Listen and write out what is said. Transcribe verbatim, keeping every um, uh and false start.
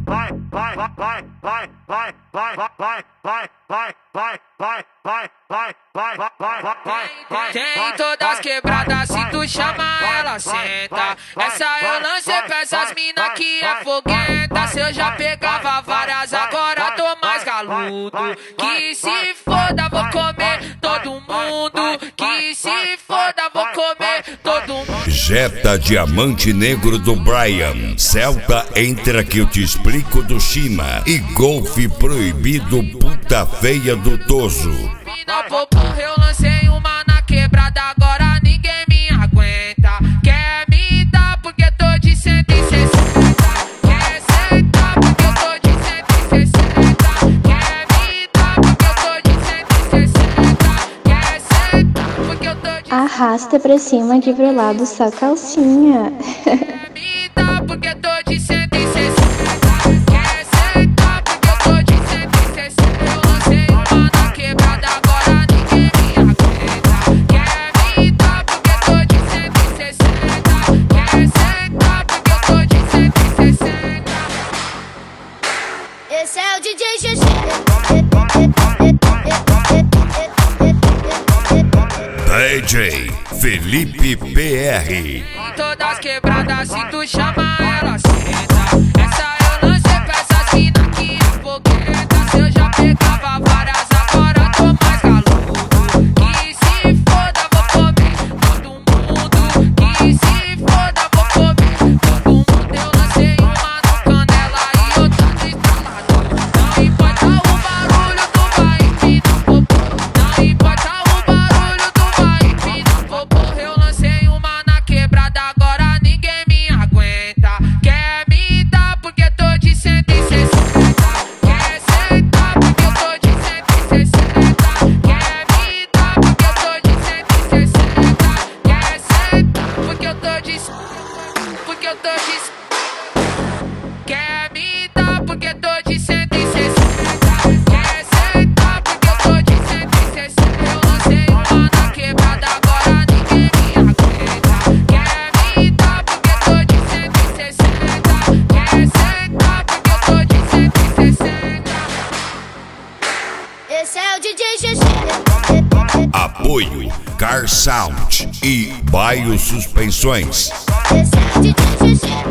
vai, vai, vai, vai, vai, vai, vai, vai, vai, vai, vai, vai, vai, vai, vai, vai, vai, vai, vai. Tem todas as quebradas, se tu chama ela senta. Essa eu lancei pra essas mina que é foguenta. Se eu já pegava várias, agora tô mais galudo. Que se foda, vou comer todo mundo. Que se foda, vou comer todo mundo. Jetta Diamante Negro do Brian, Celta entra que eu te explico do China e golfe proibido puta feia do Toso. Mina popô, eu lancei uma na quebrada, agora ninguém me aguenta. Quer me dar porque tô de cento e sessenta. Quer sentar porque eu tô de cento e sessenta. Quer me dar porque eu tô de cento e sessenta. Quer sentar porque eu tô de... Arrasta pra cima que pro lado só calcinha. Quer me dar porque eu tô de cento e sessenta. Quer sentar porque eu tô de cento e sessenta. Eu lancei uma na quebrada, agora ninguém me aguenta. Quer me dar porque eu tô de cento e sessenta. Quer sentar porque eu tô de cento e sessenta. Esse é o D J G G. D J Felipe P R. Em todas as quebradas, se tu chama ela senta. Essa eu lancei pra essas mina que é fogueta. Se eu já pegava várias, agora tô mais galudo. Que se foda, vou comer todo mundo. Que se foda, vou comer todo mundo. Eu lancei uma no Canela e outra no instalador. Não importa o barulho, tu vai empinar popô. Não importa o barulho, tu vai empinar popô. Eu lancei uma na quebrada, agora ninguém me aguenta. Quer me dar porque tô de cento e sessenta. Quer sentar porque eu tô de cento e sessenta. Quer me dar porque eu tô de cento e sessenta. Quer sentar porque eu tô de... Porque eu tô de... Quer me dar porque eu tô de cento e sessenta. Quer sentar porque eu tô de cento e sessenta. Eu lancei uma na quebrada, agora ninguém me aguenta. Quer me dar porque eu tô de cento e sessenta. Quer sentar porque eu tô de cento e sessenta. Esse é o D J G G. Apoio Car Sound e Baio Suspensões. Esse é o D J G G.